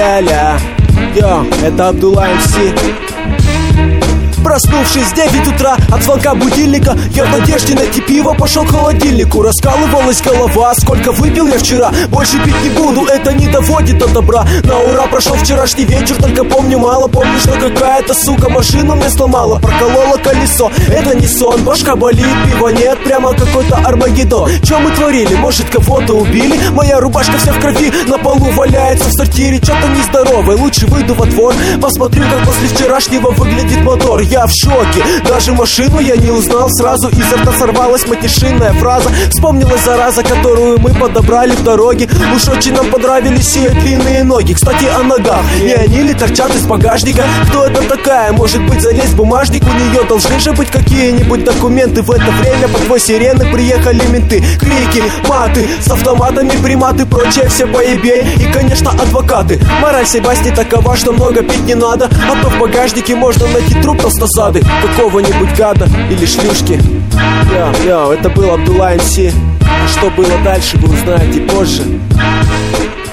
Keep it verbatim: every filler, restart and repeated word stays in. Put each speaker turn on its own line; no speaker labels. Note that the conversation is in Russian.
ля-ля-ля. Йо, это Абдулла эм си. Проснувшись в девять утра от звонка будильника, я в надежде найти пиво пошел к холодильнику. Раскалывалась голова, сколько выпил я вчера. Больше пить не буду, это не доводит до добра. На ура прошел вчерашний вечер, только помню мало. Помню, что какая-то сука машину мне сломала, проколола колесо, это не сон. Башка болит, пива нет, прямо какой-то Армагеддон. Че мы творили, может кого-то убили? Моя рубашка вся в крови, на полу валяется в сортире. Что-то нездоровое, лучше выйду во двор, посмотрю, как после вчерашнего выглядит мотор. Я в шоке, даже машину я не узнал сразу. Изо рта сорвалась матершинная фраза. Вспомнилась зараза, которую мы подобрали в дороге. Уж очень нам понравились ее длинные ноги. Кстати, о ногах, не они ли торчат из багажника? Кто это такая? Может быть, залезть в бумажник? У нее должны же быть какие-нибудь документы. В это время под твой сирены приехали менты. Крики, маты, с автоматами приматы, прочее все поебей. И, конечно, адвокаты. Мораль сей басни такова, что много пить не надо, а то в багажнике можно найти труп толстосады, какого-нибудь гада или шлюшки. Йо, йо, это был Абдулла эм си. А что было дальше, вы узнаете позже.